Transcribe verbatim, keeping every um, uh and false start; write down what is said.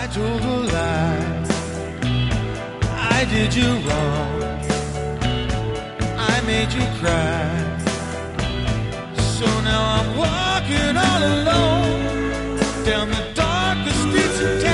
I told a lie. I did you wrong. I made you cry. So now I'm walking all alone down the darkest streets of town.